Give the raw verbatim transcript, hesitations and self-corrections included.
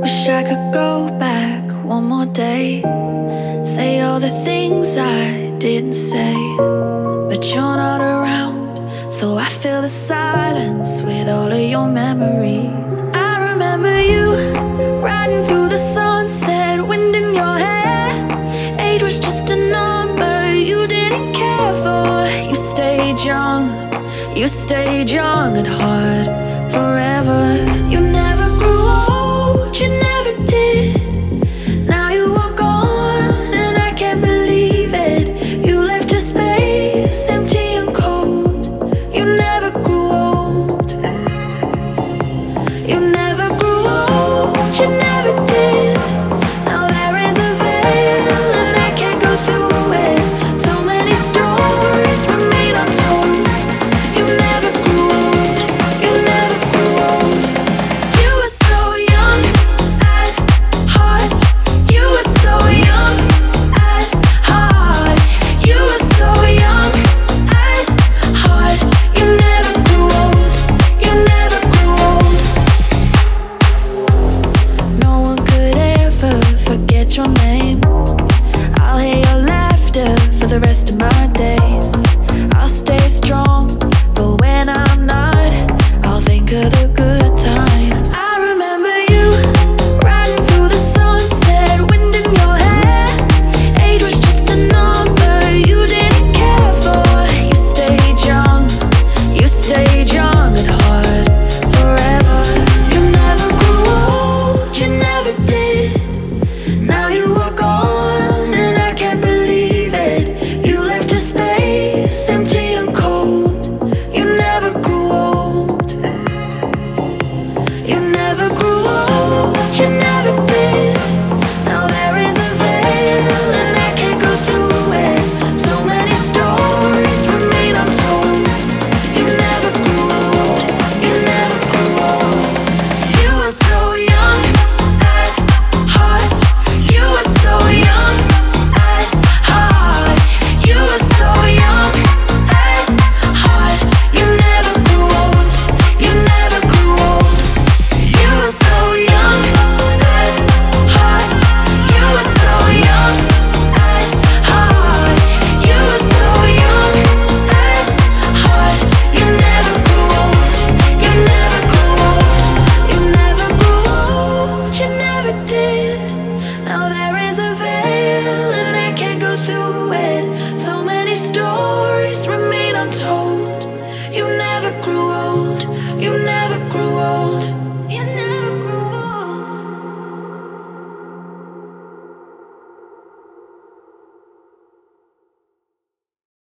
Wish I could go back one more day, say all the things I didn't say, but you're not around, so I fill the silence with all of your memories. I remember you riding through the sunset, wind in your hair. Age was just a number you didn't care for. You stayed young, you stayed young at heart forever. You never grew old, you never did. Now you are gone and I can't believe it. You left a space empty and cold. You never grew old. You never grew old, you never did. Now there is a veil and I can't go through it. So many stories remain untold. You never grew old, you never grew old. You were so young at heart. You were so young at heart. You were so young at heart. You never grew old, you never grew old. No one could ever forget your name. I'll hear your laughter for the rest of my days. I'll stay strong, but when I'm not, I'll think of the good